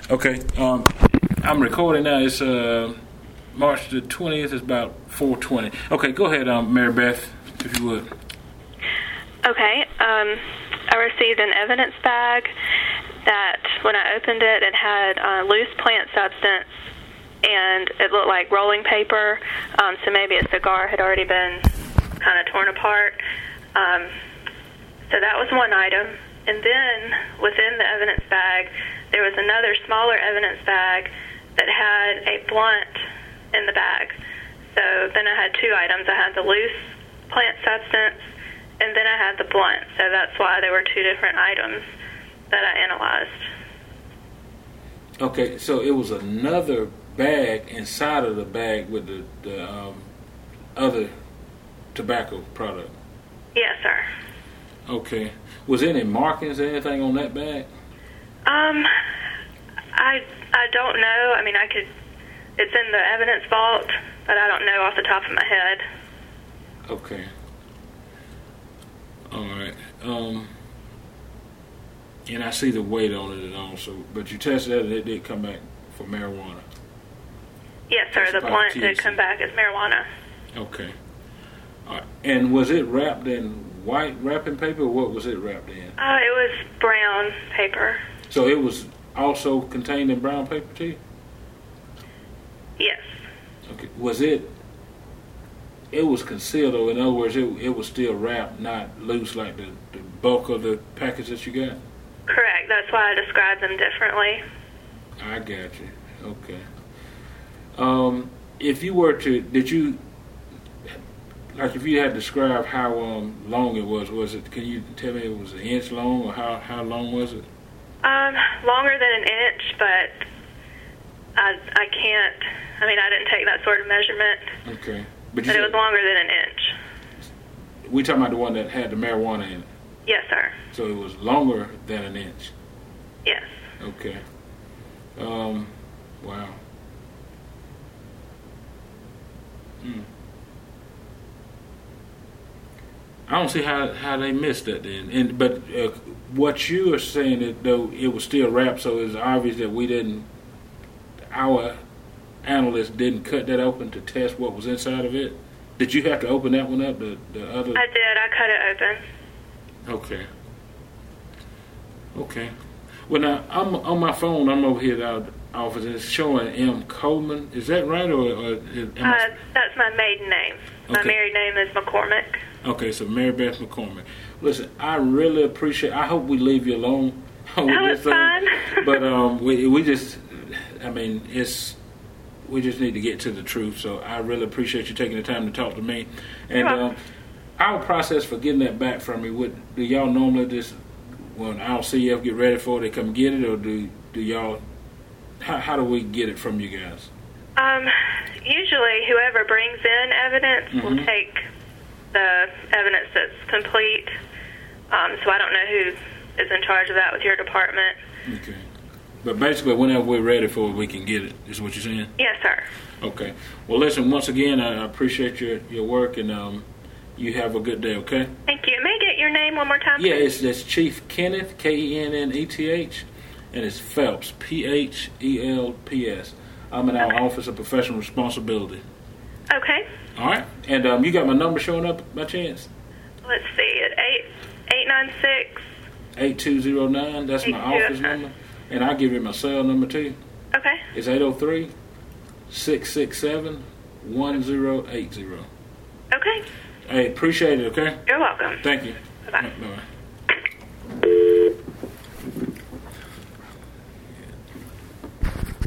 Okay. I'm recording now. It's March the 20th. It's about 4:20. Okay, go ahead, Mary Beth, if you would. Okay. I received an evidence bag that when I opened it, it had loose plant substance, and it looked like rolling paper, so maybe a cigar had already been kind of torn apart. So that was one item. And then within the evidence bag, there was another smaller evidence bag that had a blunt in the bag. So then I had two items. I had the loose plant substance, and then I had the blunt. So that's why there were two different items that I analyzed. Okay, so it was another bag inside of the bag with the other tobacco product? Yes, sir. Okay. Was there any markings or anything on that bag? I don't know. I mean, it's in the evidence vault, but I don't know off the top of my head. Okay. All right. And I see the weight on it and all, but you tested that and it did come back for marijuana? Yes, sir. The blunt did come back as marijuana. Okay. All right. And was it wrapped in white wrapping paper, or what was it wrapped in? It was brown paper. So it was also contained in brown paper too? Yes. Okay. Was it was concealed, though? In other words, it was still wrapped, not loose like the bulk of the package that you got? Correct. That's why I described them differently. I got you. Okay. If you were to, if you had to describe how long it was it, can you tell me it was an inch long, or how long was it? Longer than an inch, but I can't, I didn't take that sort of measurement. Okay. But it was longer than an inch. We talking about the one that had the marijuana in it? Yes, sir. So it was longer than an inch? Yes. Okay. Wow. I don't see how they missed that then. But what you are saying, that though it was still wrapped, so it's obvious that our analysts didn't cut that open to test what was inside of it. Did you have to open that one up? The other? I did. I cut it open. Okay. Well, now I'm on my phone. I'm over here at our office, and it's showing M. Coleman. Is that right, or that's my maiden name. Okay. My married name is McCormick. Okay, so Mary Beth McCormick. Listen, I really appreciate. I hope we leave you alone. It's fine. But we just, we just need to get to the truth. So I really appreciate you taking the time to talk to me. And our process for getting that back from me, do y'all normally just, when our CF get ready for it, they come get it, or do y'all? How do we get it from you guys? Usually, whoever brings in evidence will take the evidence that's complete. So I don't know who is in charge of that with your department. Okay. But basically, whenever we're ready for it, we can get it, is what you're saying? Yes, sir. Okay. Well, listen, once again, I appreciate your work, and you have a good day, okay? Thank you. May I get your name one more time? Yeah, it's Chief Kenneth, Kenneth, and it's Phelps, Phelps. I'm in our Office of Professional Responsibility. Okay. All right. And you got my number showing up by chance? Let's see. At 896 8209. That's my office number. And I'll give you my cell number too. Okay. It's 803-667-1080. Okay. Hey, appreciate it, okay? You're welcome. Thank you. Bye-bye. Bye-bye.